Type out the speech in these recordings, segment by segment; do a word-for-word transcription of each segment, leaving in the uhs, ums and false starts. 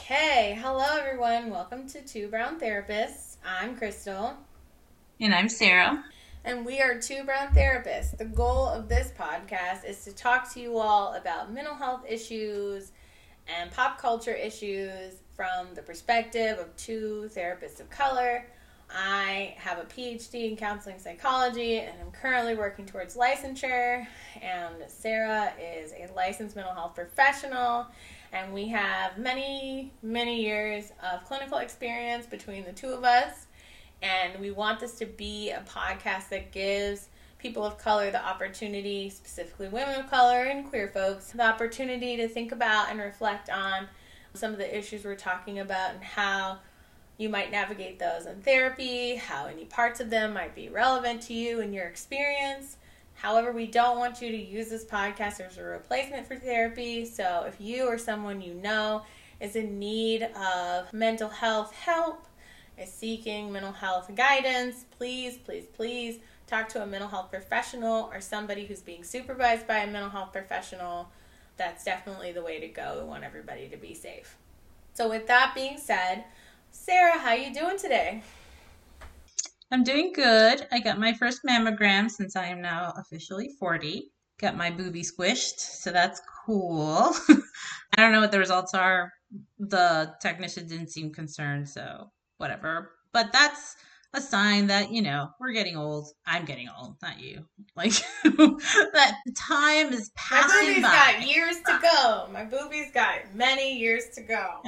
Okay, hello everyone. Welcome to Two Brown Therapists. I'm Crystal. And I'm Sarah. And we are Two Brown Therapists. The goal of this podcast is to talk to you all about mental health issues and pop culture issues from the perspective of two therapists of color. I have a P H D in counseling psychology and I'm currently working towards licensure. And Sarah is a licensed mental health professional. And we have many, many years of clinical experience between the two of us. And we want this to be a podcast that gives people of color the opportunity, specifically women of color and queer folks, the opportunity to think about and reflect on some of the issues we're talking about and how you might navigate those in therapy, how any parts of them might be relevant to you and your experience. However, we don't want you to use this podcast as a replacement for therapy. So if you or someone you know is in need of mental health help, is seeking mental health guidance, please, please, please talk to a mental health professional or somebody who's being supervised by a mental health professional. That's definitely the way to go. We want everybody to be safe. So with that being said, Sarah, how you doing today? I'm doing good. I got my first mammogram since I am now officially forty. Got my boobie squished, so that's cool. I don't know what the results are. The technician didn't seem concerned, so whatever. But that's a sign that, you know, we're getting old. I'm getting old, not you. Like, that time is My passing boobies by. got years to go. My boobies got many years to go.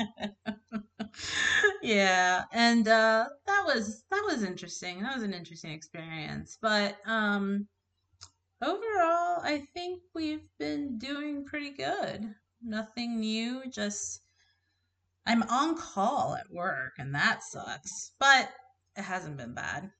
Yeah, and uh that was that was interesting. That was an interesting experience. But um overall, I think we've been doing pretty good. Nothing new, just I'm on call at work and that sucks. But it hasn't been bad.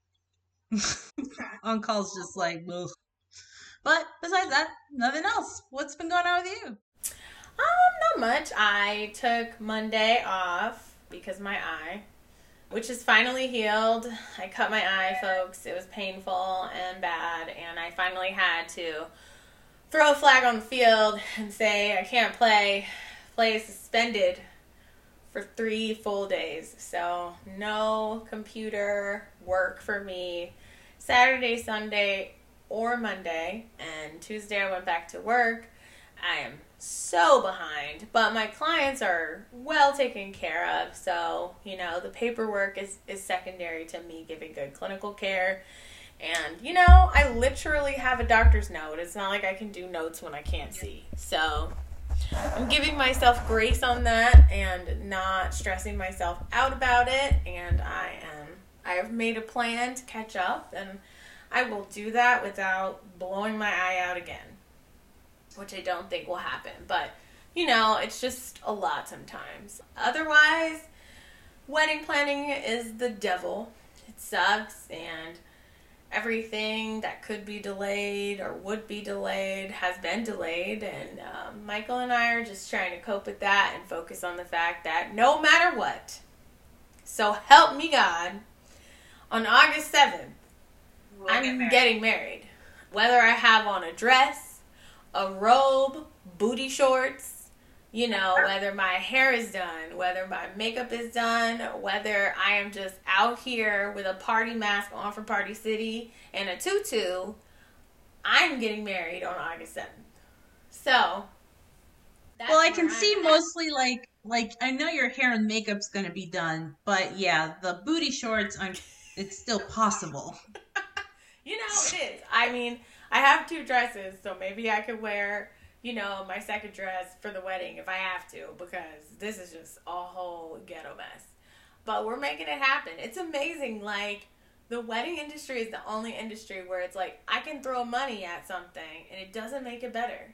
On call's just like, ugh. But besides that, nothing else. What's been going on with you? Um, not much. I took Monday off because my eye, which is finally healed. I cut my eye, folks. It was painful and bad, and I finally had to throw a flag on the field and say I can't play. Play is suspended for three full days. So no computer work for me Saturday, Sunday, or Monday. And Tuesday I went back to work. I am so behind, but my clients are well taken care of. So, you know, the paperwork is, is secondary to me giving good clinical care. And, you know, I literally have a doctor's note. It's not like I can do notes when I can't see. So I'm giving myself grace on that and not stressing myself out about it. And I am, I have made a plan to catch up, and I will do that without blowing my eye out again, which I don't think will happen. But, you know, it's just a lot sometimes. Otherwise, wedding planning is the devil. It sucks, and everything that could be delayed or would be delayed has been delayed. And um, Michael and I are just trying to cope with that and focus on the fact that no matter what, so help me God, on August seventh, we'll I'm get getting married. Whether I have on a dress, a robe, booty shorts, you know, whether my hair is done, whether my makeup is done, whether I am just out here with a party mask on for Party City and a tutu, I'm getting married on August seventh. So, that's well, I can where see I'm at. mostly like like I know your hair and makeup's gonna be done, but yeah, the booty shorts, I'm it's still possible. You know, it is. I mean, I have two dresses, so maybe I could wear, you know, my second dress for the wedding if I have to, because this is just a whole ghetto mess. But we're making it happen. It's amazing. Like, the wedding industry is the only industry where it's like, I can throw money at something and it doesn't make it better.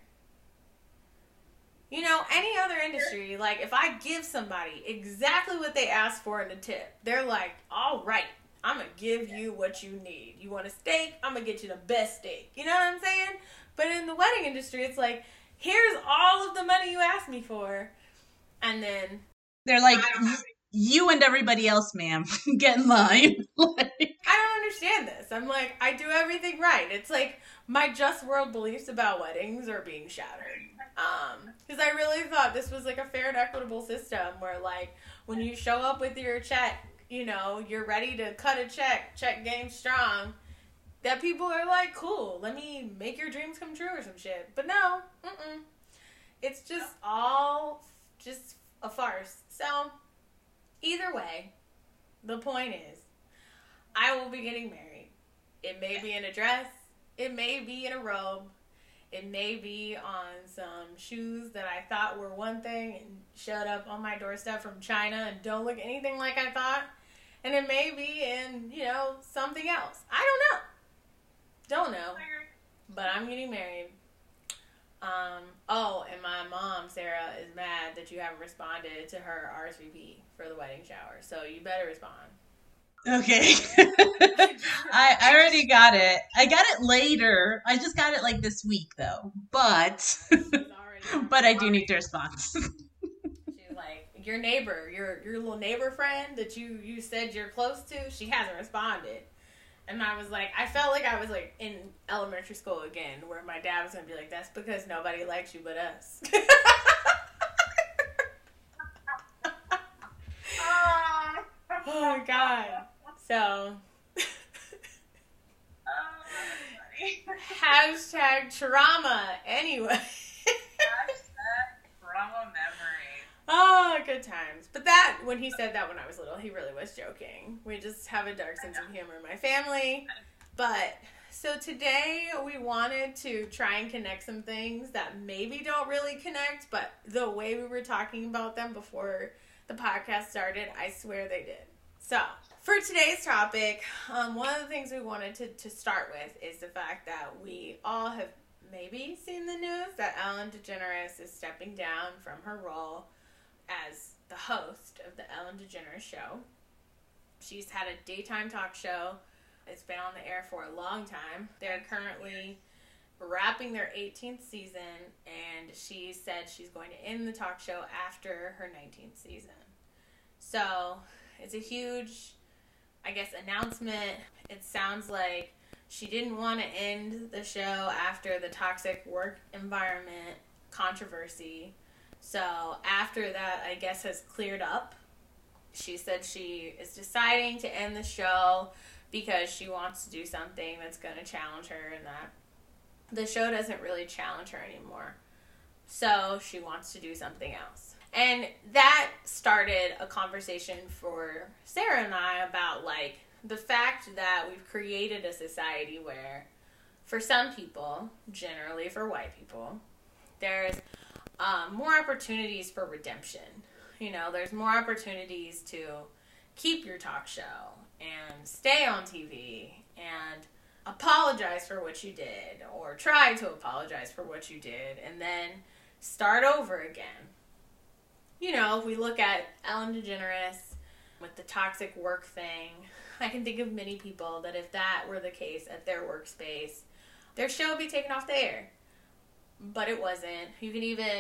You know, any other industry, like, if I give somebody exactly what they asked for in the tip, they're like, all right, I'm going to give you what you need. You want a steak? I'm going to get you the best steak. You know what I'm saying? But in the wedding industry, it's like, here's all of the money you asked me for. And then they're like, you and everybody else, ma'am, get in line. Like, I don't understand this. I'm like, I do everything right. It's like my just world beliefs about weddings are being shattered. Um, because I really thought this was like a fair and equitable system where like when you show up with your check, you know, you're ready to cut a check, check game strong, that people are like, cool, let me make your dreams come true or some shit. But no, mm-mm. It's just all just a farce. So, either way, the point is, I will be getting married. It may be in a dress. It may be in a robe. It may be on some shoes that I thought were one thing and showed up on my doorstep from China and don't look anything like I thought. And it may be in, you know, something else. I don't know. Don't know. But I'm getting married. Um, oh, and my mom, Sarah, is mad that you haven't responded to her R S V P for the wedding shower. So you better respond. Okay. I, I already got it. I got it later. I just got it like this week though. But but I do need to respond. She's like, your neighbor, your your little neighbor friend that you, you said you're close to, she hasn't responded. And I was like, I felt like I was like in elementary school again, where my dad was gonna be like, that's because nobody likes you but us. Oh my god. So, hashtag trauma anyway. Hashtag trauma memory. Oh, good times. But that, when he said that when I was little, he really was joking. We just have a dark sense of humor in my family. But, so today we wanted to try and connect some things that maybe don't really connect, but the way we were talking about them before the podcast started, I swear they did. So, for today's topic, um, one of the things we wanted to, to start with is the fact that we all have maybe seen the news that Ellen DeGeneres is stepping down from her role as the host of the Ellen DeGeneres Show. She's had a daytime talk show. It's been on the air for a long time. They're currently wrapping their eighteenth season, and she said she's going to end the talk show after her nineteenth season. So, it's a huge, I guess, announcement. It sounds like she didn't want to end the show after the toxic work environment controversy. So after that, I guess, has cleared up, she said she is deciding to end the show because she wants to do something that's going to challenge her, and that the show doesn't really challenge her anymore. So she wants to do something else. And that started a conversation for Sarah and I about, like, the fact that we've created a society where, for some people, generally for white people, there's um, more opportunities for redemption. You know, there's more opportunities to keep your talk show and stay on T V and apologize for what you did, or try to apologize for what you did, and then start over again. You know, if we look at Ellen DeGeneres with the toxic work thing, I can think of many people that if that were the case at their workspace, their show would be taken off the air. But it wasn't. You can even...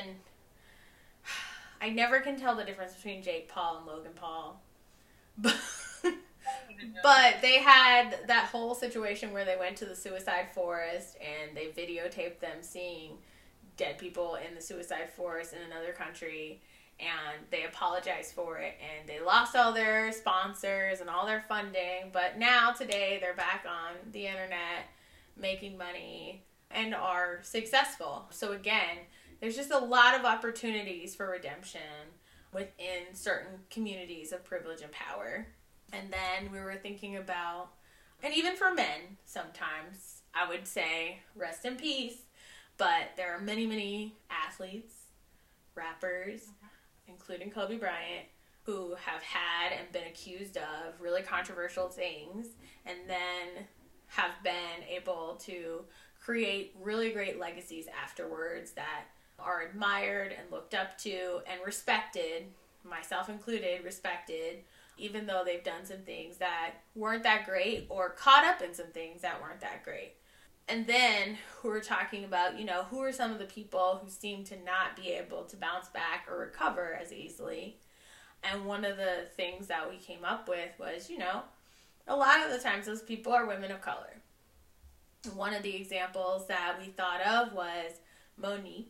I never can tell the difference between Jake Paul and Logan Paul. But, but they had that whole situation where they went to the suicide forest and they videotaped them seeing dead people in the suicide forest in another country. And they apologized for it, and they lost all their sponsors and all their funding, but now today they're back on the internet making money and are successful. So again, there's just a lot of opportunities for redemption within certain communities of privilege and power. And then we were thinking about, and even for men sometimes, I would say rest in peace, but there are many, many athletes, rappers, including Kobe Bryant, who have had and been accused of really controversial things, and then have been able to create really great legacies afterwards that are admired and looked up to and respected, myself included, respected, even though they've done some things that weren't that great or caught up in some things that weren't that great. And then we're talking about, you know, who are some of the people who seem to not be able to bounce back or recover as easily. And one of the things that we came up with was, you know, a lot of the times those people are women of color. One of the examples that we thought of was Monique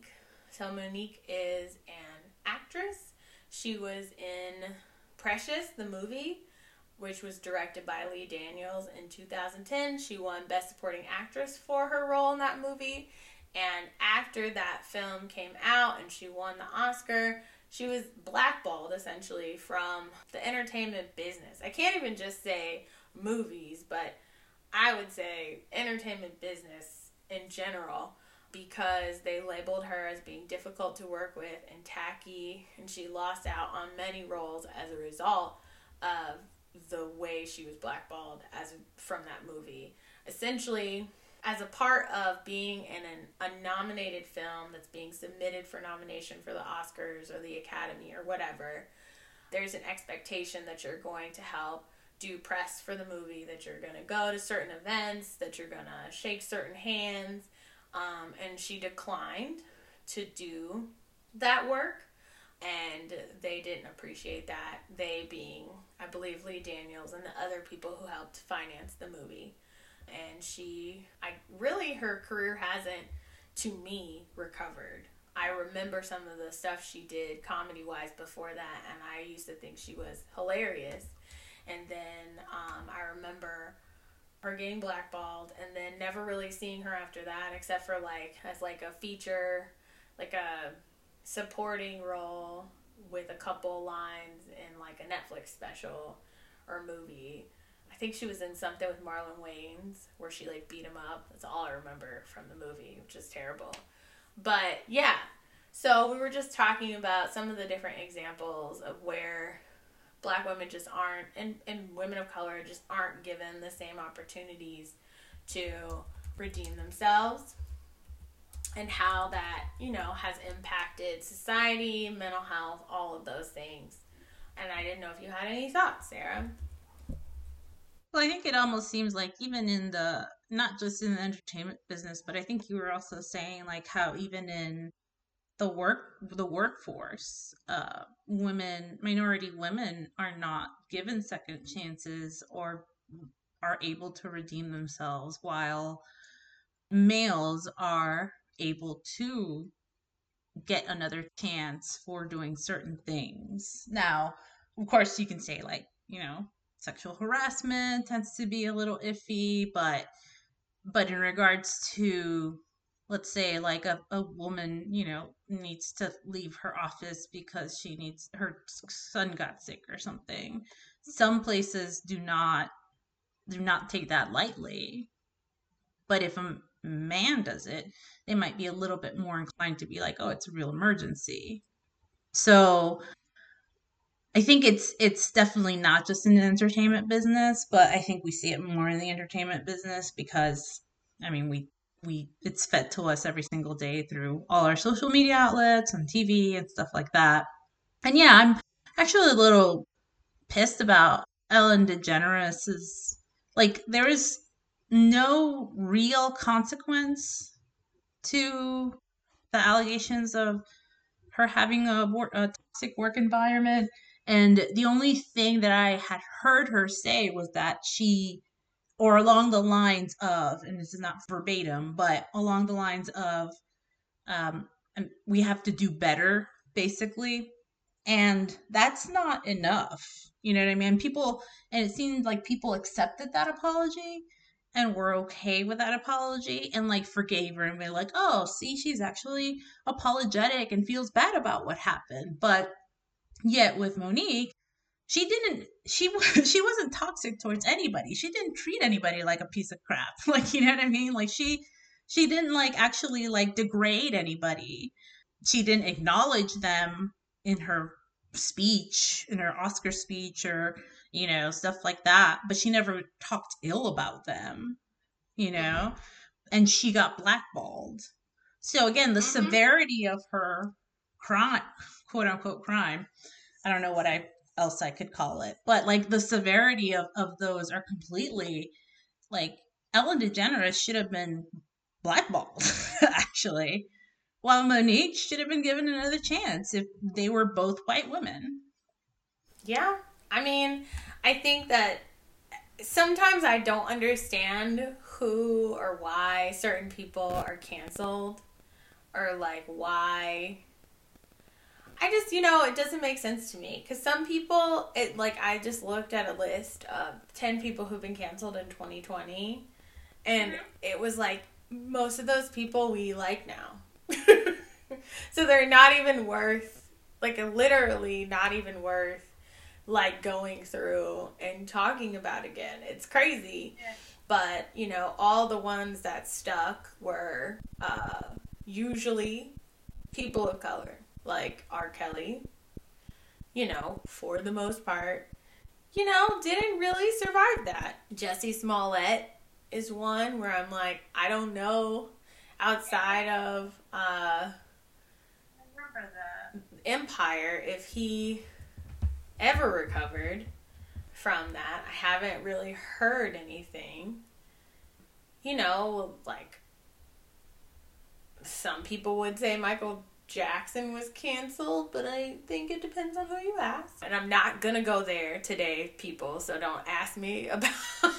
So Monique is an actress. She was in Precious, the movie, which was directed by Lee Daniels in two thousand ten. She won Best Supporting Actress for her role in that movie. And after that film came out and she won the Oscar, she was blackballed, essentially, from the entertainment business. I can't even just say movies, but I would say entertainment business in general, because they labeled her as being difficult to work with and tacky, and she lost out on many roles as a result of the way she was blackballed as from that movie. Essentially, as a part of being in an, a nominated film that's being submitted for nomination for the Oscars or the Academy or whatever, there's an expectation that you're going to help do press for the movie, that you're going to go to certain events, that you're going to shake certain hands. Um, and she declined to do that work. And they didn't appreciate that. They being, I believe, Lee Daniels and the other people who helped finance the movie. And she, I really, her career hasn't, to me, recovered. I remember some of the stuff she did comedy-wise before that, and I used to think she was hilarious. And then um, I remember her getting blackballed, and then never really seeing her after that, except for like as like a feature, like a supporting role with a couple lines in like a Netflix special or movie. I think she was in something with Marlon Wayans where she like beat him up. That's all I remember from the movie, which is terrible. But yeah, so we were just talking about some of the different examples of where Black women just aren't, and, and women of color just aren't given the same opportunities to redeem themselves, and how that, you know, has impacted society, mental health, all of those things. And I didn't know if you had any thoughts, Sarah. Well, I think it almost seems like even in the, not just in the entertainment business, but I think you were also saying like how even in the work, the workforce, uh, women, minority women are not given second chances or are able to redeem themselves, while males are able to get another chance for doing certain things. Now, of course, you can say like, you know, sexual harassment tends to be a little iffy, but but in regards to, let's say like a, a woman, you know, needs to leave her office because she needs, her son got sick or something. Some places do not do not take that lightly. But if a man does it, they might be a little bit more inclined to be like, oh, it's a real emergency. So I think it's it's definitely not just in the entertainment business, but I think we see it more in the entertainment business because, I mean, we we it's fed to us every single day through all our social media outlets and T V and stuff like that. And yeah, I'm actually a little pissed about Ellen DeGeneres', like, there is no real consequence to the allegations of her having a, wor- a toxic work environment. And the only thing that I had heard her say was that she, or along the lines of, and this is not verbatim, but along the lines of, um, we have to do better, basically. And that's not enough. You know what I mean? People, and it seemed like people accepted that apology and were okay with that apology and like forgave her and were like, oh, see, she's actually apologetic and feels bad about what happened. But yet with Monique, she didn't, she, she wasn't toxic towards anybody. She didn't treat anybody like a piece of crap. Like, you know what I mean? Like she, she didn't like actually like degrade anybody. She didn't acknowledge them in her speech, in her Oscar speech, or, you know, stuff like that. But she never talked ill about them, you know, and she got blackballed. So again, the mm-hmm. severity of her crime, quote unquote crime, I don't know what I else I could call it, but like the severity of, of those are completely, like, Ellen DeGeneres should have been blackballed, actually. While Monique should have been given another chance if they were both white women. Yeah. I mean, I think that sometimes I don't understand who or why certain people are canceled. or like why. I just, you know, it doesn't make sense to me. Because some people, it like, I just looked at a list of ten people who've been canceled in twenty twenty. And mm-hmm. it was like, most of those people we like now. So they're not even worth, like, literally not even worth, like, going through and talking about again. It's crazy. Yeah. But, you know, all the ones that stuck were uh, usually people of color. Like R. Kelly, you know, for the most part, you know, didn't really survive that. Jussie Smollett is one where I'm like, I don't know, outside of uh, I remember that. Empire, if he ever recovered from that. I haven't really heard anything. You know, like, some people would say Michael Jackson was canceled, but I think it depends on who you ask. And I'm not gonna go there today, people, so don't ask me about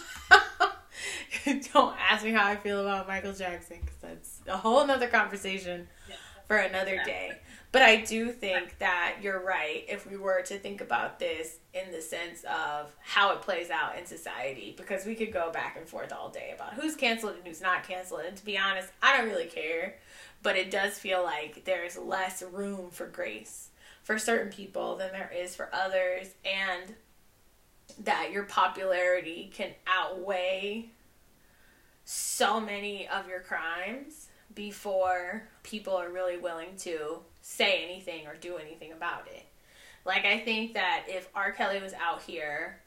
don't ask me how I feel about Michael Jackson, because that's a whole nother conversation for another day. But I do think that you're right if we were to think about this in the sense of how it plays out in society, because we could go back and forth all day about who's canceled and who's not canceled. And to be honest, I don't really care. But it does feel like there's less room for grace for certain people than there is for others, and that your popularity can outweigh so many of your crimes before people are really willing to say anything or do anything about it. Like, I think that if R. Kelly was out here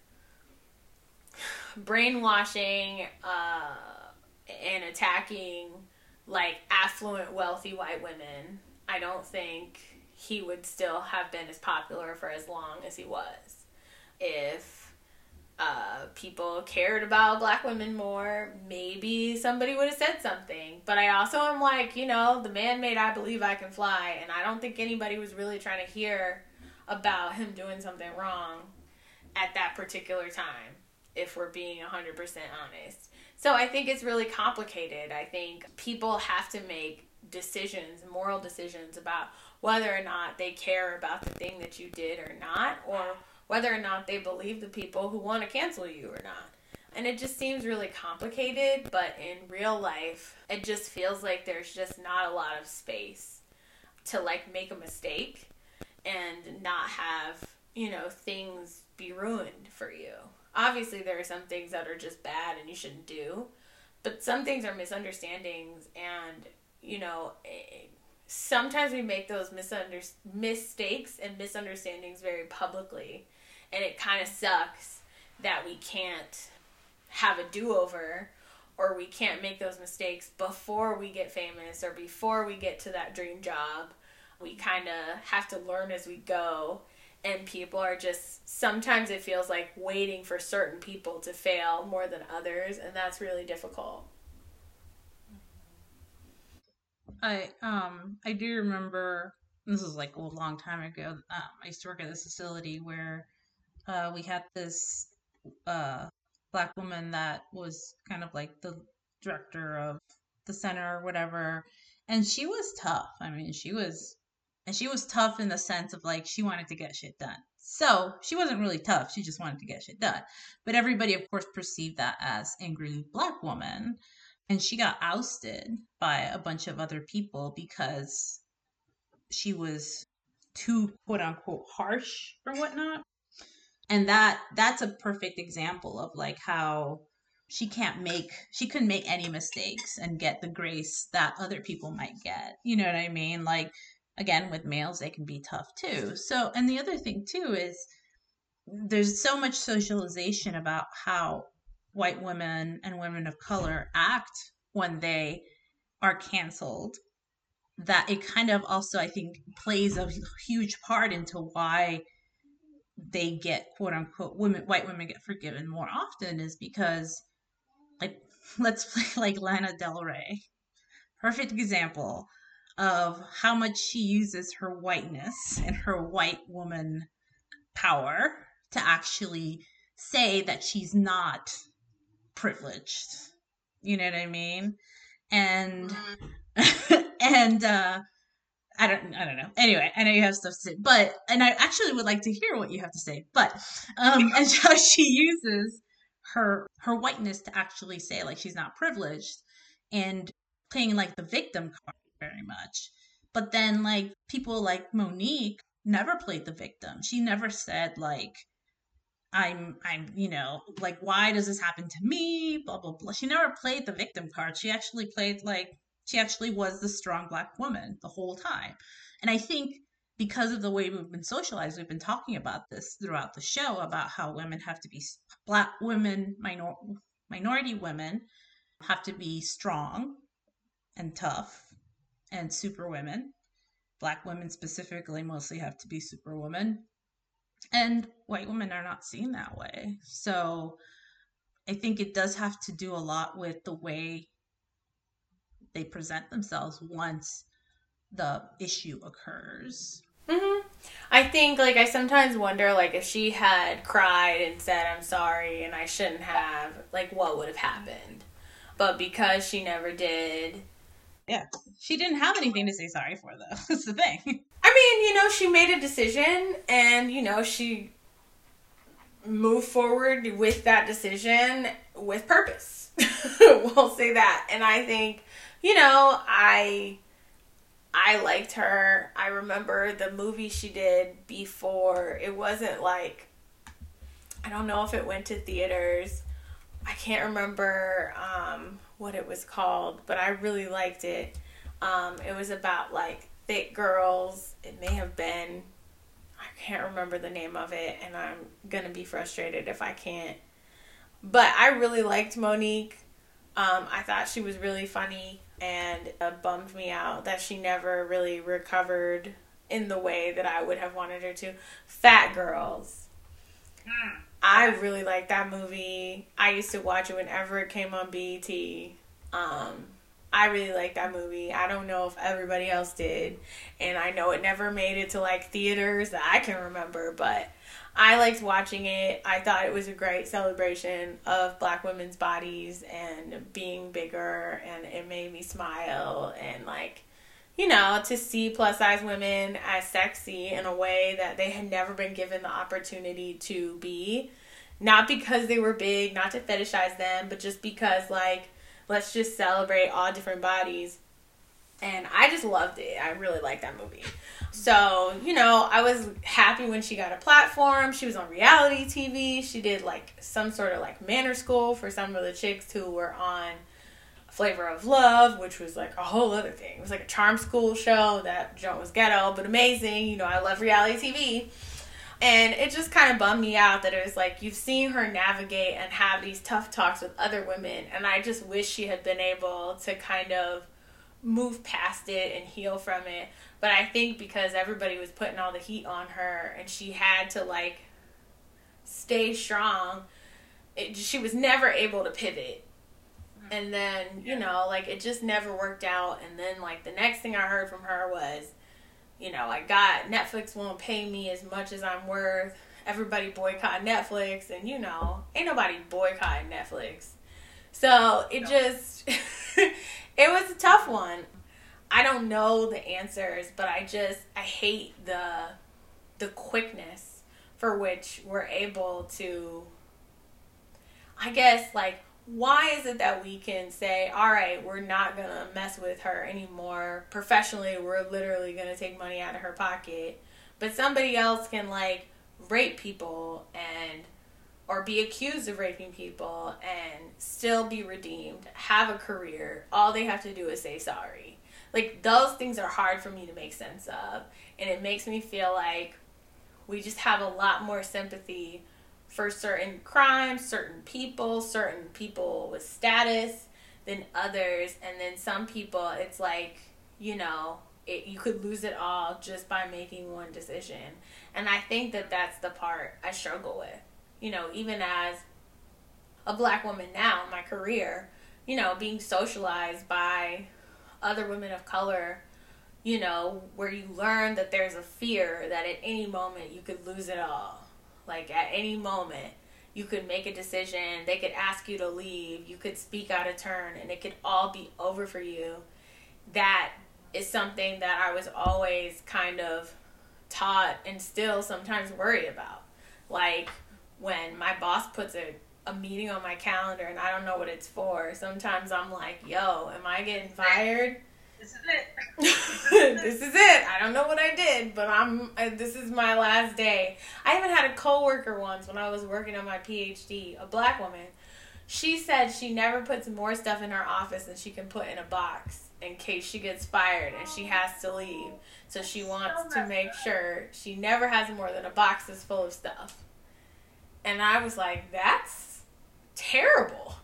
brainwashing uh, and attacking like affluent, wealthy white women, I don't think he would still have been as popular for as long as he was. If uh, people cared about black women more, maybe somebody would have said something. But I also am like, you know, the man made I Believe I Can Fly, and I don't think anybody was really trying to hear about him doing something wrong at that particular time, if we're being one hundred percent honest. So I think it's really complicated. I think people have to make decisions, moral decisions, about whether or not they care about the thing that you did or not, or whether or not they believe the people who want to cancel you or not. And it just seems really complicated, but in real life, it just feels like there's just not a lot of space to, like, make a mistake and not have, you know, things be ruined for you. Obviously, there are some things that are just bad and you shouldn't do, but some things are misunderstandings, and, you know, sometimes we make those misunder- mistakes and misunderstandings very publicly, and it kind of sucks that we can't have a do-over, or we can't make those mistakes before we get famous or before we get to that dream job. We kind of have to learn as we go. And people are just, sometimes it feels like waiting for certain people to fail more than others, and that's really difficult. I um I do remember, this was like a long time ago. Um, I used to work at this facility where uh, we had this uh, black woman that was kind of like the director of the center or whatever, and she was tough. I mean, she was. And she was tough in the sense of, like, she wanted to get shit done. So she wasn't really tough. She just wanted to get shit done. But everybody, of course, perceived that as angry black woman. And she got ousted by a bunch of other people because she was too, quote unquote, harsh or whatnot. And that that's a perfect example of, like, how she can't make, she couldn't make any mistakes and get the grace that other people might get. You know what I mean? Like, again, with males, they can be tough too. So, and the other thing too is there's so much socialization about how white women and women of color act when they are canceled, that it kind of also, I think, plays a huge part into why they get, quote unquote, women, white women get forgiven more often, is because, like, let's play like Lana Del Rey. Perfect example of how much she uses her whiteness and her white woman power to actually say that she's not privileged. You know what I mean? And and uh, I don't, I don't know. Anyway, I know you have stuff to say, but and I actually would like to hear what you have to say. But um, and how she uses her her whiteness to actually say like she's not privileged and playing like the victim card very much. But then like people like Monique never played the victim. She never said like I'm I'm you know like why does this happen to me blah blah blah. She never played the victim card. She actually played like she actually was the strong black woman the whole time. And I think because of the way we've been socialized, we've been talking about this throughout the show about how women have to be black women, minor, minority women have to be strong and tough and super women. Black women specifically mostly have to be superwoman, and white women are not seen that way. So I think it does have to do a lot with the way they present themselves once the issue occurs. Mm-hmm. I think, like, I sometimes wonder, like, if she had cried and said, I'm sorry and I shouldn't have, like, what would have happened? But because she never did. Yeah. She didn't have anything to say sorry for, though. That's the thing. I mean, you know, she made a decision and, you know, she moved forward with that decision with purpose. We'll say that. And I think, you know, I... I liked her. I remember the movie she did before. It wasn't like, I don't know if it went to theaters. I can't remember um, what it was called, but I really liked it. Um, it was about like thick girls. It may have been, I can't remember the name of it, and I'm going to be frustrated if I can't. But I really liked Monique. Um, I thought she was really funny. And it bummed me out that she never really recovered in the way that I would have wanted her to. Fat Girls. Mm. I really liked that movie. I used to watch it whenever it came on B E T. Um, I really liked that movie. I don't know if everybody else did. And I know it never made it to like theaters that I can remember. But I liked watching it. I thought it was a great celebration of black women's bodies and being bigger, and it made me smile. And like, you know, to see plus size women as sexy in a way that they had never been given the opportunity to be. Not because they were big, not to fetishize them, but just because like, let's just celebrate all different bodies. And I just loved it. I really liked that movie. So, you know, I was happy when she got a platform. She was on reality T V. She did, like, some sort of, like, manner school for some of the chicks who were on Flavor of Love, which was, like, a whole other thing. It was, like, a charm school show. That joint was ghetto, but amazing. You know, I love reality T V. And it just kind of bummed me out that it was, like, you've seen her navigate and have these tough talks with other women. And I just wish she had been able to kind of move past it and heal from it. But I think because everybody was putting all the heat on her and she had to like stay strong, it, she was never able to pivot. And then, you know, like it just never worked out. And then like the next thing I heard from her was, you know, I got Netflix won't pay me as much as I'm worth. Everybody boycott Netflix, and you know, ain't nobody boycotting Netflix. So it just it was a tough one. I don't know the answers, but I just, I hate the the quickness for which we're able to, I guess, like, why is it that we can say, all right, we're not going to mess with her anymore. Professionally, we're literally going to take money out of her pocket. But somebody else can, like, rape people and or be accused of raping people and still be redeemed, have a career. All they have to do is say sorry. Like, those things are hard for me to make sense of. And it makes me feel like we just have a lot more sympathy for certain crimes, certain people, certain people with status than others. And then some people, it's like, you know, it, you could lose it all just by making one decision. And I think that that's the part I struggle with. You know, even as a black woman now in my career, you know, being socialized by other women of color, you know, where you learn that there's a fear that at any moment you could lose it all. Like, at any moment, you could make a decision, they could ask you to leave, you could speak out of turn, and it could all be over for you. that is something that I was always kind of taught and still sometimes worry about. Like when my boss puts a, a meeting on my calendar and I don't know what it's for, sometimes I'm like, yo, am I getting fired? This is it. This is it. I don't know what I did, but I'm. I, this is my last day. I even had a coworker once when I was working on my PhD, a black woman. She said she never puts more stuff in her office than she can put in a box in case she gets fired and she has to leave. So she wants to make sure she never has more than a box that's full of stuff. And I was like, that's terrible.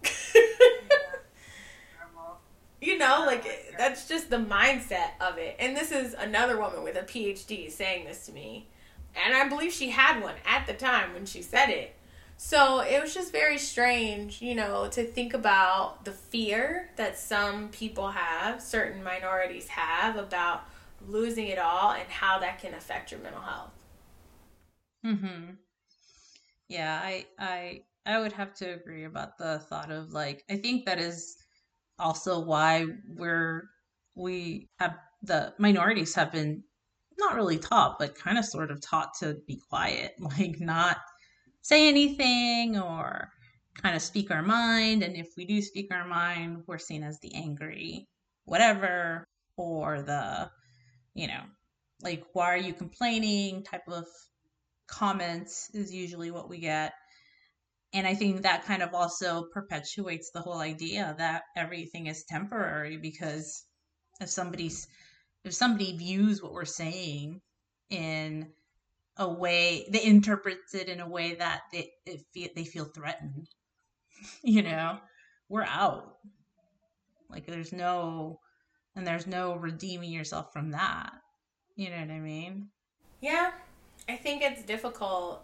You know, like, that's just the mindset of it. And this is another woman with a PhD saying this to me. And I believe she had one at the time when she said it. So it was just very strange, you know, to think about the fear that some people have, certain minorities have, about losing it all and how that can affect your mental health. Mm-hmm. Yeah, I, I, I would have to agree about the thought of, like, I think that is also why we're we have the minorities have been not really taught, but kind of sort of taught to be quiet, like not say anything or kind of speak our mind. And if we do speak our mind, we're seen as the angry whatever, or the, you know, like, why are you complaining type of comments is usually what we get. And I think that kind of also perpetuates the whole idea that everything is temporary, because if somebody's if somebody views what we're saying in a way, they interpret it in a way that they it feel, they feel threatened, you know, we're out. Like there's no and there's no redeeming yourself from that. You know what I mean? Yeah, I think it's difficult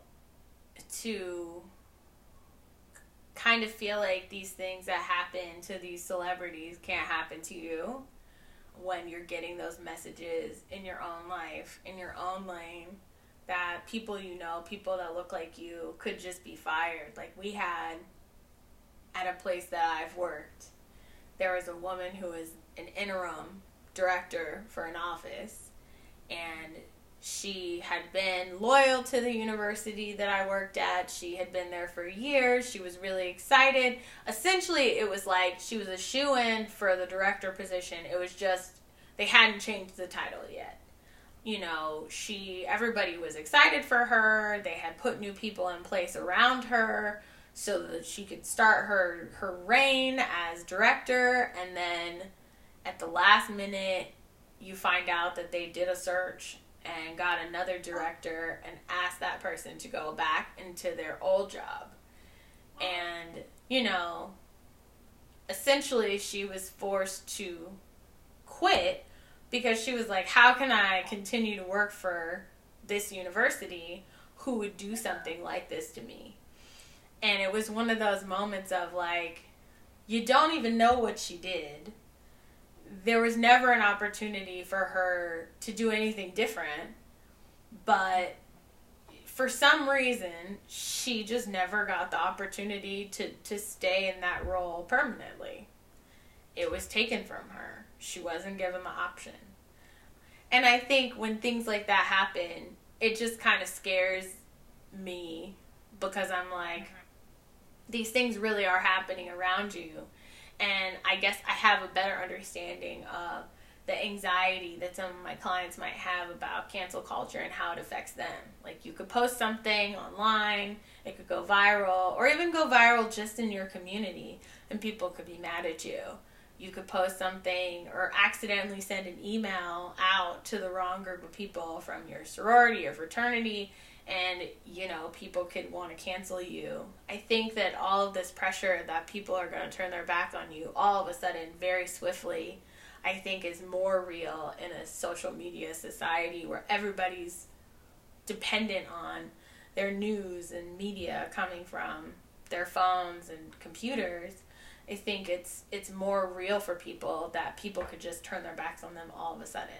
to kind of feel like these things that happen to these celebrities can't happen to you when you're getting those messages in your own life, in your own lane, that people you know, people that look like you could just be fired. Like we had at a place that I've worked, there was a woman who was an interim director for an office, and she had been loyal to the university that I worked at. She had been there for years. She was really excited. Essentially, it was like she was a shoo-in for the director position. It was just, they hadn't changed the title yet. You know, she, everybody was excited for her. They had put new people in place around her so that she could start her, her reign as director. And then at the last minute, you find out that they did a search and got another director and asked that person to go back into their old job. And, you know, essentially she was forced to quit because she was like, how can I continue to work for this university who would do something like this to me? And it was one of those moments of like, you don't even know what she did. There was never an opportunity for her to do anything different, but for some reason, she just never got the opportunity to, to stay in that role permanently. It was taken from her. She wasn't given the option. And I think when things like that happen, it just kind of scares me because I'm like, these things really are happening around you. And I guess I have a better understanding of the anxiety that some of my clients might have about cancel culture and how it affects them. Like you could post something online, it could go viral, or even go viral just in your community, and people could be mad at you. You could post something or accidentally send an email out to the wrong group of people from your sorority or fraternity, and, you know, people could want to cancel you. I think that all of this pressure that people are going to turn their back on you all of a sudden very swiftly, I think is more real in a social media society where everybody's dependent on their news and media coming from their phones and computers. I think it's it's more real for people that people could just turn their backs on them all of a sudden.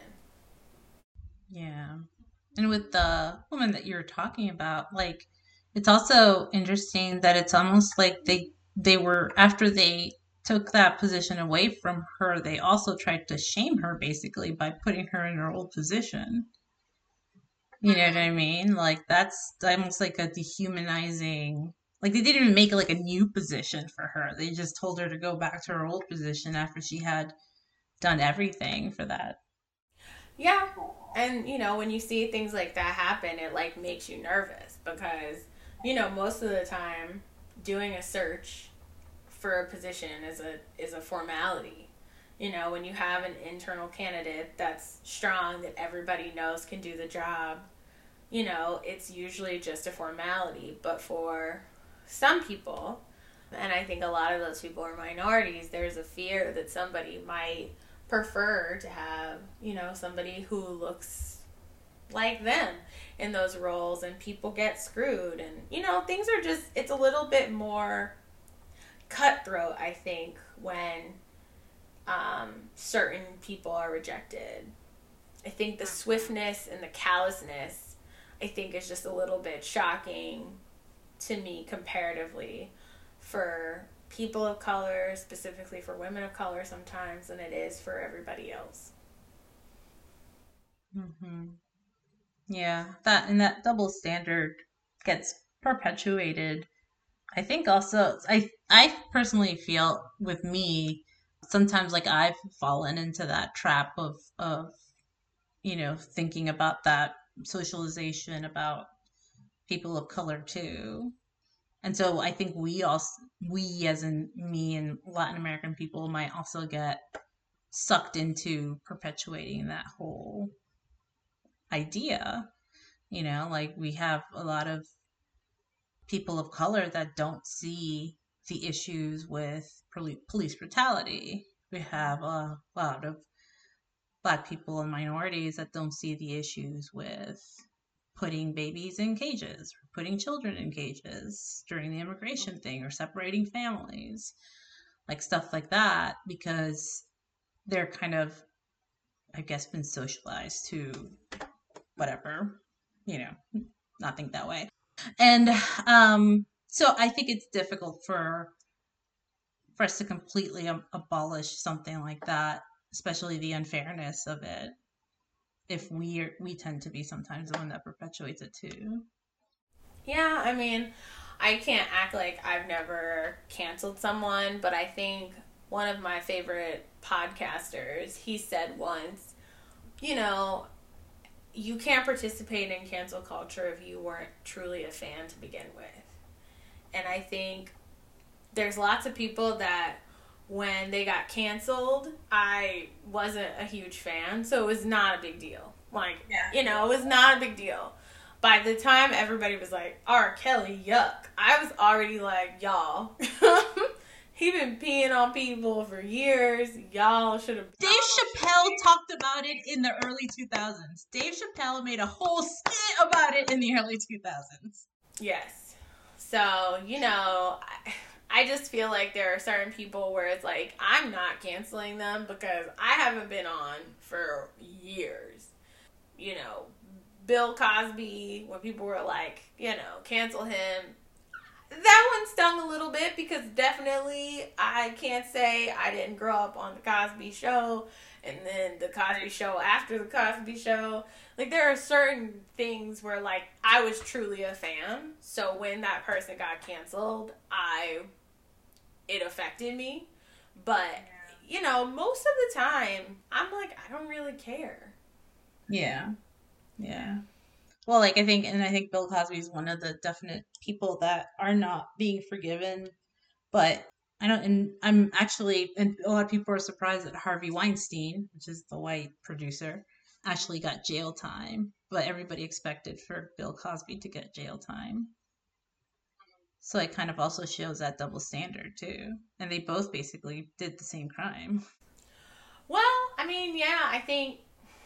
Yeah. And with the woman that you were talking about, like, it's also interesting that it's almost like they they were, after they took that position away from her, they also tried to shame her basically by putting her in her old position. You know what I mean? Like that's almost like a dehumanizing. Like they didn't even make like a new position for her. They just told her to go back to her old position after she had done everything for that. Yeah. And, you know, when you see things like that happen, it like makes you nervous because, you know, most of the time doing a search for a position is a is a formality. You know, when you have an internal candidate that's strong, that everybody knows can do the job, you know, it's usually just a formality. But for some people, and I think a lot of those people are minorities, there's a fear that somebody might prefer to have, you know, somebody who looks like them in those roles, and people get screwed. And, you know, things are just, it's a little bit more cutthroat, I think, when um, certain people are rejected. I think the swiftness and the callousness, I think, is just a little bit shocking to me comparatively for people of color, specifically for women of color sometimes, than it is for everybody else. Mm-hmm. Yeah, that and that double standard gets perpetuated. I think also I I personally feel with me sometimes like I've fallen into that trap of of you know thinking about that socialization about people of color too. And so I think we also we as in me and Latin American people might also get sucked into perpetuating that whole idea. You know, like we have a lot of people of color that don't see the issues with poli- police brutality. We have a lot of Black people and minorities that don't see the issues with putting babies in cages, or putting children in cages during the immigration thing, or separating families, like stuff like that, because they're kind of, I guess, been socialized to whatever, you know, not think that way. And um, so I think it's difficult for for us to completely ab- abolish something like that, especially the unfairness of it, if we are, we tend to be sometimes the one that perpetuates it too. Yeah, I mean, I can't act like I've never canceled someone, but I think one of my favorite podcasters, he said once, you know, you can't participate in cancel culture if you weren't truly a fan to begin with. And I think there's lots of people that when they got canceled, I wasn't a huge fan, so it was not a big deal. Like, yeah. you know, it was not a big deal. By the time everybody was like, R. Kelly, yuck, I was already like, y'all, he been peeing on people for years. Y'all should have... Dave Chappelle talked about it in the early two thousands. Dave Chappelle made a whole skit about it in the early two thousands. Yes. So, you know... I, I just feel like there are certain people where it's like, I'm not canceling them because I haven't been on for years. You know, Bill Cosby, when people were like, you know, cancel him, that one stung a little bit because definitely I can't say I didn't grow up on the Cosby Show and then the Cosby Show after the Cosby Show. Like, there are certain things where, like, I was truly a fan. So when that person got canceled, I... it affected me. But, you know, most of the time, I'm like, I don't really care. Yeah. Yeah. Well, like, I think, and I think Bill Cosby is one of the definite people that are not being forgiven. But I don't, and I'm actually, and a lot of people are surprised that Harvey Weinstein, which is the white producer, actually got jail time. But everybody expected for Bill Cosby to get jail time. So it kind of also shows that double standard too. And they both basically did the same crime. Well, I mean, yeah, I think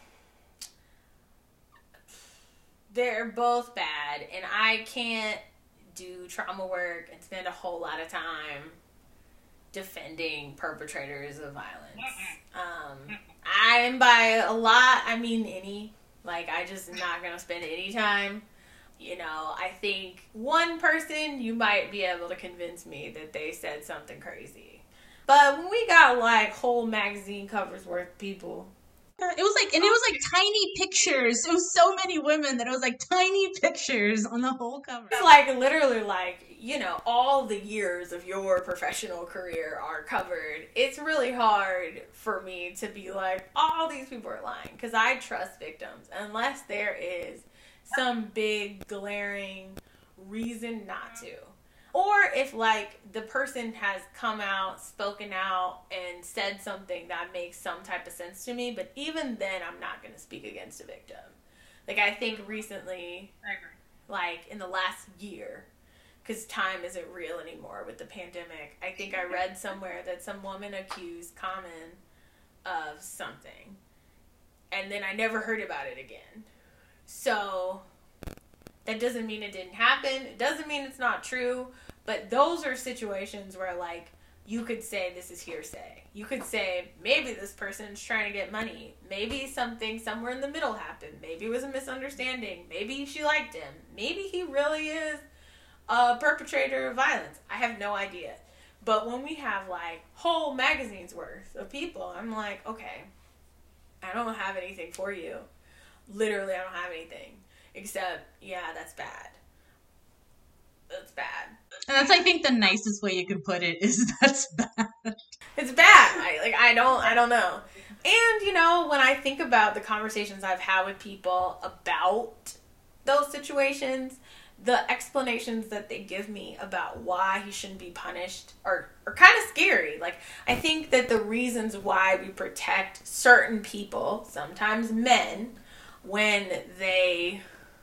they're both bad. And I can't do trauma work and spend a whole lot of time defending perpetrators of violence. Um, I am by a lot, I mean any. Like, I just am not going to spend any time. You know, I think one person, you might be able to convince me that they said something crazy. But when we got like whole magazine covers worth of people. It was like, and it was like tiny pictures. It was so many women that it was like tiny pictures on the whole cover. It's like literally like, you know, all the years of your professional career are covered. It's really hard for me to be like, all these people are lying, because I trust victims unless there is some big glaring reason not to. Or if, like, the person has come out, spoken out, and said something that makes some type of sense to me. But even then, I'm not going to speak against a victim. Like, I think recently, I agree. like, in the last year, because time isn't real anymore with the pandemic, I think I read somewhere that some woman accused Common of something. And then I never heard about it again. So that doesn't mean it didn't happen. It doesn't mean it's not true. But those are situations where, like, you could say this is hearsay. You could say maybe this person's trying to get money. Maybe something somewhere in the middle happened. Maybe it was a misunderstanding. Maybe she liked him. Maybe he really is a perpetrator of violence. I have no idea. But when we have, like, whole magazines worth of people, I'm like, okay, I don't have anything for you. Literally, I don't have anything. Except, yeah, that's bad. That's bad. And that's, I think, the nicest way you can put it is that's bad. It's bad. I, like, I don't, I don't know. And, you know, when I think about the conversations I've had with people about those situations, the explanations that they give me about why he shouldn't be punished are, are kind of scary. Like, I think that the reasons why we protect certain people, sometimes men, when they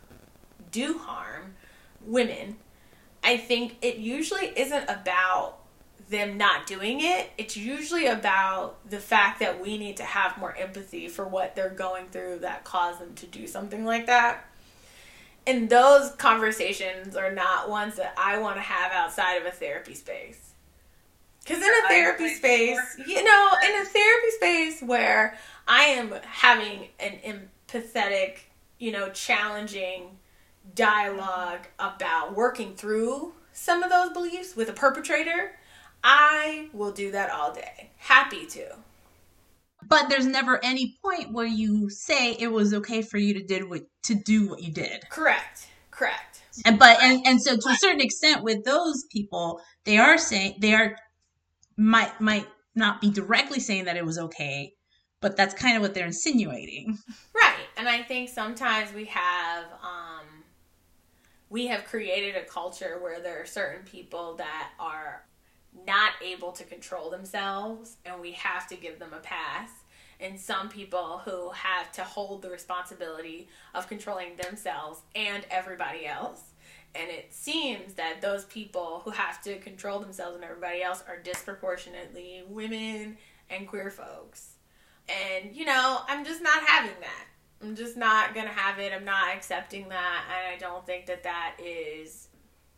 do harm women, I think it usually isn't about them not doing it. It's usually about the fact that we need to have more empathy for what they're going through that caused them to do something like that. And those conversations are not ones that I want to have outside of a therapy space. Because in a therapy space, you know, in a therapy space where I am having an empathetic, you know, challenging dialogue about working through some of those beliefs with a perpetrator, I will do that all day. Happy to. But there's never any point where you say it was okay for you to did what to do what you did. Correct. Correct. And but and, and so to a certain extent with those people, they are saying they are might might not be directly saying that it was okay, but that's kind of what they're insinuating. Right. And I think sometimes we have um we have created a culture where there are certain people that are not able to control themselves, and we have to give them a pass. And some people who have to hold the responsibility of controlling themselves and everybody else. And it seems that those people who have to control themselves and everybody else are disproportionately women and queer folks. And, you know, I'm just not having that. I'm just not going to have it. I'm not accepting that. And I don't think that that is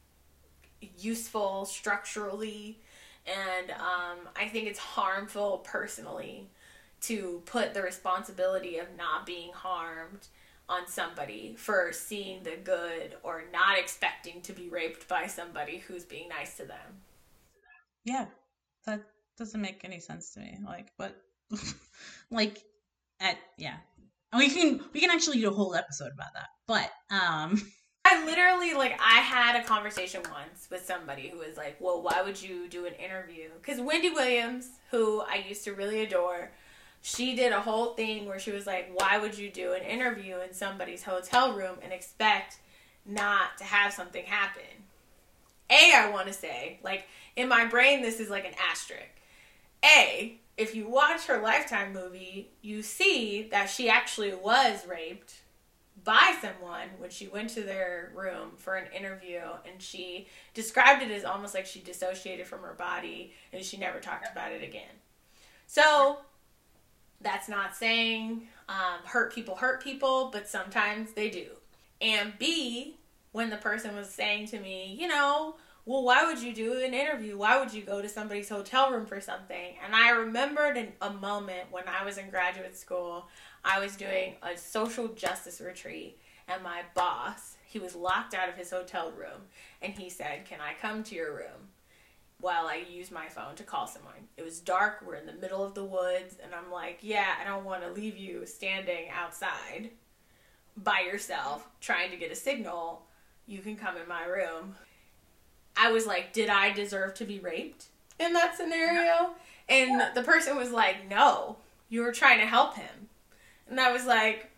useful structurally. And um, I think it's harmful personally to put the responsibility of not being harmed on somebody for seeing the good or not expecting to be raped by somebody who's being nice to them. Yeah, that doesn't make any sense to me. Like, but like, at yeah, we can we can actually do a whole episode about that. But um. I literally, like, I had a conversation once with somebody who was like, well, why would you do an interview? Because Wendy Williams, who I used to really adore, she did a whole thing where she was like, why would you do an interview in somebody's hotel room and expect not to have something happen? A, I want to say, like, in my brain, this is like an asterisk. A, if you watch her Lifetime movie, you see that she actually was raped by someone when she went to their room for an interview, and she described it as almost like she dissociated from her body and she never talked about it again. So that's not saying um, hurt people hurt people, but sometimes they do. And B, when the person was saying to me, you know, well, why would you do an interview? Why would you go to somebody's hotel room for something? And I remembered in a moment when I was in graduate school, I was doing a social justice retreat, and my boss, he was locked out of his hotel room, and he said, can I come to your room? while I use my phone to call someone. It was dark, we're in the middle of the woods, and I'm like, yeah, I don't want to leave you standing outside by yourself trying to get a signal. You can come in my room. I was like, did I deserve to be raped in that scenario? And the person was like, no, you were trying to help him. And I was like,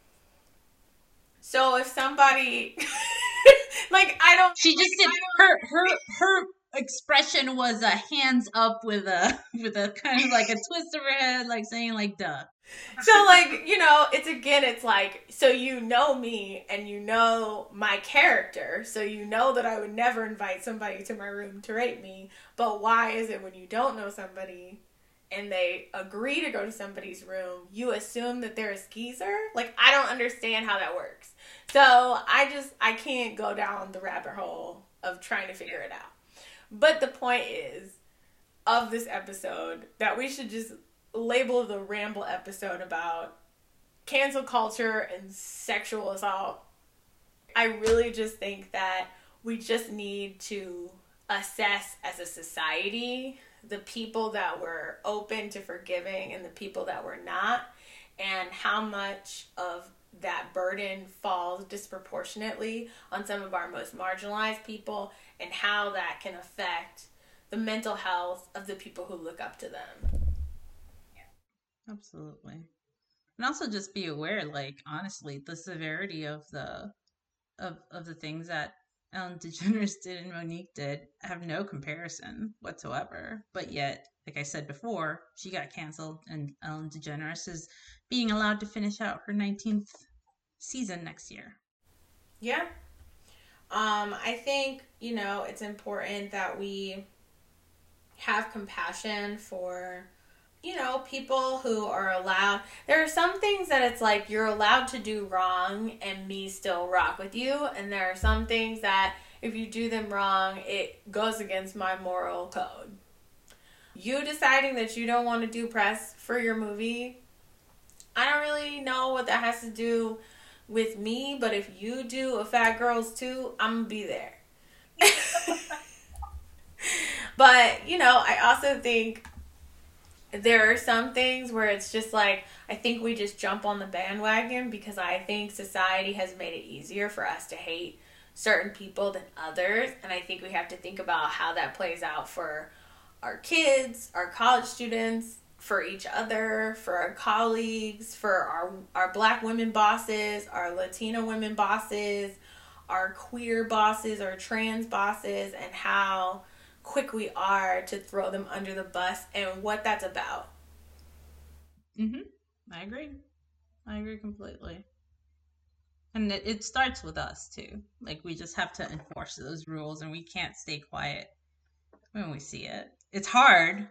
so if somebody, like, I don't. She just did her her her expression was a hands up with a with a kind of like a twist of her head, like saying like duh. So like, you know, it's again, it's like, so you know me and you know my character, so you know that I would never invite somebody to my room to rape me. But why is it when you don't know somebody and they agree to go to somebody's room, you assume that they're a skeezer? Like, I don't understand how that works. So I just, I can't go down the rabbit hole of trying to figure it out. But the point is, of this episode, that we should just label the ramble episode about cancel culture and sexual assault. I really just think that we just need to assess as a society the people that were open to forgiving and the people that were not, and how much of that burden falls disproportionately on some of our most marginalized people, and how that can affect the mental health of the people who look up to them. Absolutely. And also just be aware, like, honestly, the severity of the of of the things that Ellen DeGeneres did and Monique did have no comparison whatsoever. But yet, like I said before, she got canceled, and Ellen DeGeneres is being allowed to finish out her nineteenth season next year. Yeah. Um, I think, you know, it's important that we have compassion for, you know, people who are allowed. There are some things that it's like you're allowed to do wrong and me still rock with you. And there are some things that if you do them wrong, it goes against my moral code. You deciding that you don't want to do press for your movie, I don't really know what that has to do with me. But if you do a Fat Girls two, I'm going to be there. But, you know, I also think there are some things where it's just like, I think we just jump on the bandwagon because I think society has made it easier for us to hate certain people than others. And I think we have to think about how that plays out for our kids, our college students, for each other, for our colleagues, for our, our Black women bosses, our Latino women bosses, our queer bosses, our trans bosses, and how quick we are to throw them under the bus and what that's about. Mm-hmm. I agree. I agree completely. And it, it starts with us too. Like, we just have to enforce those rules, and we can't stay quiet when we see it. It's hard,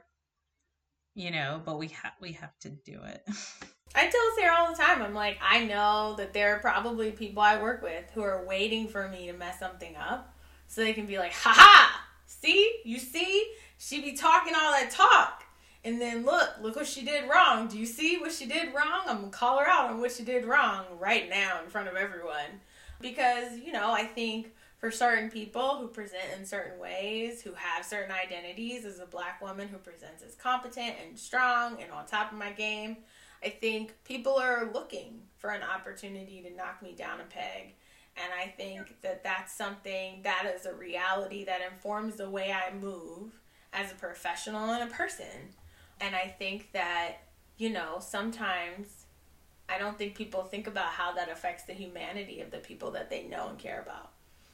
you know, but we have we have to do it. I tell Sarah all the time, I'm like, I know that there are probably people I work with who are waiting for me to mess something up so they can be like, ha ha! See? You see? She be talking all that talk. And then look, look what she did wrong. Do you see what she did wrong? I'm going to call her out on what she did wrong right now in front of everyone. Because, you know, I think for certain people who present in certain ways, who have certain identities, as a Black woman who presents as competent and strong and on top of my game, I think people are looking for an opportunity to knock me down a peg. And I think that that's something that is a reality that informs the way I move as a professional and a person. And I think that, you know, sometimes I don't think people think about how that affects the humanity of the people that they know and care about.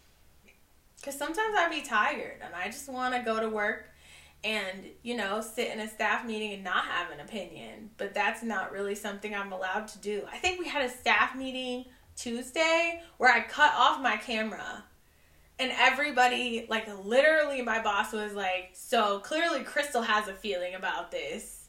Because sometimes I be tired and I just want to go to work and, you know, sit in a staff meeting and not have an opinion. But that's not really something I'm allowed to do. I think we had a staff meeting Tuesday where I cut off my camera and everybody, like, literally my boss was like, so clearly Crystal has a feeling about this.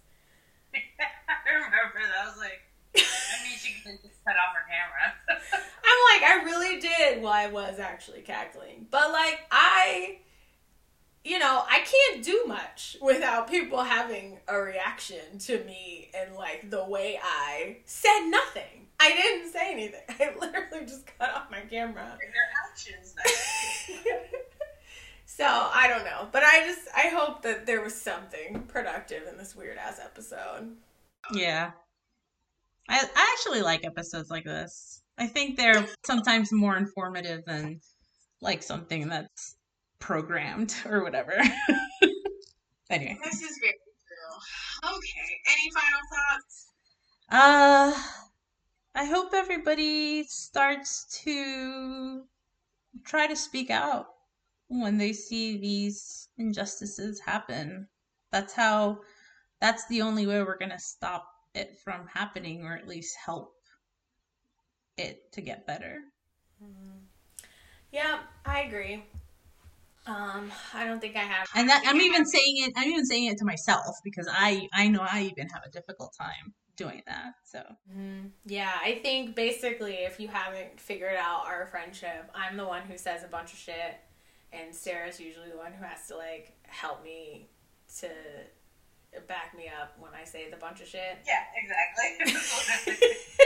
I remember that. I was like, I mean, she can just cut off her camera. I'm like, I really did. Well, I was actually cackling. But, like, I, you know, I can't do much without people having a reaction to me and, like, the way I said nothing. I didn't say anything. I literally just cut off my camera. Their actions. So, I don't know. But I just, I hope that there was something productive in this weird-ass episode. Yeah. I, I actually like episodes like this. I think they're sometimes more informative than, like, something that's programmed or whatever. Anyway. This is very true. Okay. Any final thoughts? Uh, I hope everybody starts to try to speak out when they see these injustices happen. That's how, that's the only way we're going to stop it from happening, or at least help it to get better. Mm-hmm. Yeah, I agree. Um, I don't think I have. And that I'm even saying it. I'm even saying it to myself because I I know I even have a difficult time doing that. So mm, yeah, I think basically if you haven't figured out our friendship, I'm the one who says a bunch of shit, and Sarah's usually the one who has to like help me to back me up when I say the bunch of shit. Yeah, exactly.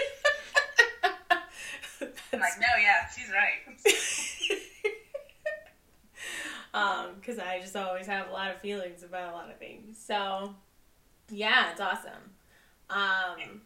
I'm like, no, yeah, she's right. Um, because I just always have a lot of feelings about a lot of things. So, yeah, it's awesome. Um,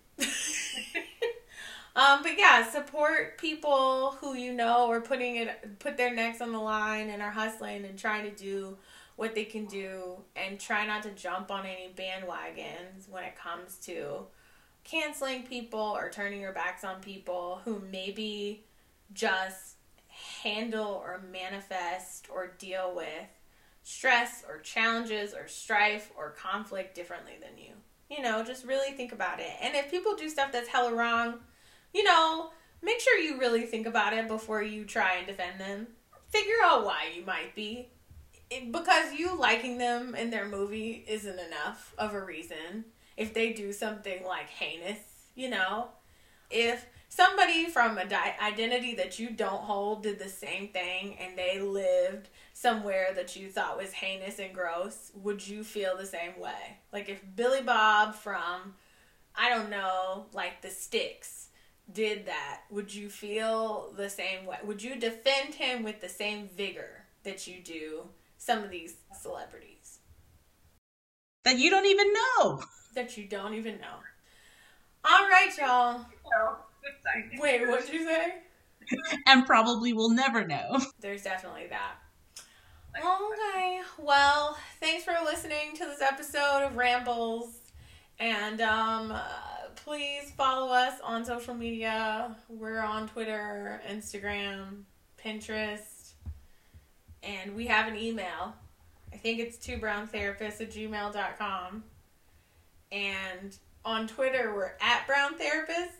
um, but yeah, support people who you know are putting it, put their necks on the line and are hustling and trying to do what they can do, and try not to jump on any bandwagons when it comes to canceling people or turning your backs on people who maybe just handle or manifest or deal with stress or challenges or strife or conflict differently than you. You know, just really think about it. And if people do stuff that's hella wrong, you know, make sure you really think about it before you try and defend them. Figure out why you might be. It, because you liking them in their movie isn't enough of a reason. If they do something like heinous, you know, if somebody from a di- identity that you don't hold did the same thing and they lived somewhere that you thought was heinous and gross, would you feel the same way? Like if Billy Bob from, I don't know, like the Sticks did that, would you feel the same way? Would you defend him with the same vigor that you do some of these celebrities? That you don't even know. That you don't even know. All right, y'all. No. Wait, what'd you say? And probably will never know. There's definitely that. Okay, well, thanks for listening to this episode of Rambles. And um, uh, please follow us on social media. We're on Twitter, Instagram, Pinterest. And we have an email. I think it's two brown therapists at gmail dot com. And on Twitter, we're at brown therapists.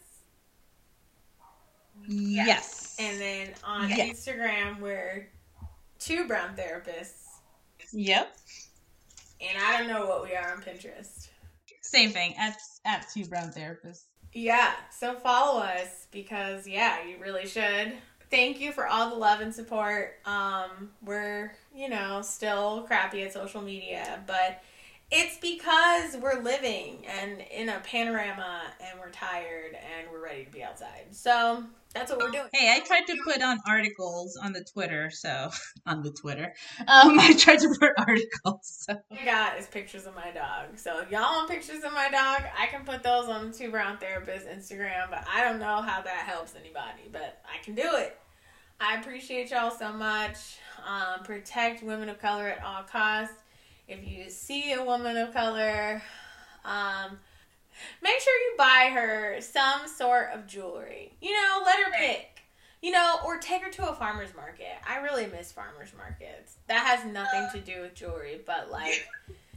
Yes. And then on yes. Instagram, we're two brown therapists. Yep. And I don't know what we are on Pinterest. Same thing, at, at two brown therapists. Yeah, so follow us because, yeah, you really should. Thank you for all the love and support. Um, we're, you know, still crappy at social media, but it's because we're living and in a panorama and we're tired and we're ready to be outside. So that's what we're doing. Hey, I tried to put on articles on the Twitter, so on the Twitter. Um, I tried to put articles. So. All I got is pictures of my dog. So if y'all want pictures of my dog, I can put those on the Two Brown Therapist Instagram, but I don't know how that helps anybody, but I can do it. I appreciate y'all so much. Um, protect women of color at all costs. If you see a woman of color, um, make sure you buy her some sort of jewelry. You know, let her pick. You know, or take her to a farmer's market. I really miss farmer's markets. That has nothing to do with jewelry, but like,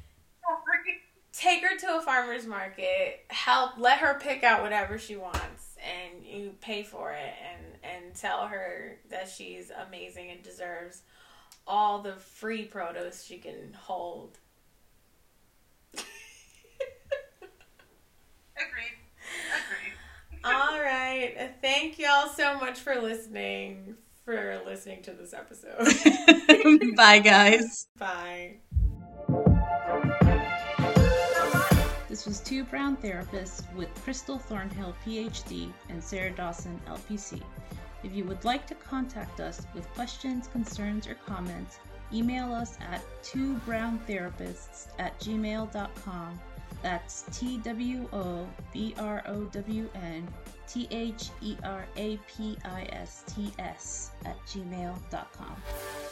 take her to a farmer's market, help, let her pick out whatever she wants, and you pay for it, and, and tell her that she's amazing and deserves all the free produce she can hold. Agreed. Agreed. All right. Thank y'all so much for listening, for listening to this episode. Bye, guys. Bye. This was Two Brown Therapists with Crystal Thornhill, P H D, and Sarah Dawson, L P C. If you would like to contact us with questions, concerns, or comments, email us at two brown therapists at gmail dot com. That's T W O B R O W N T H E R A P I S T S at gmail dot com.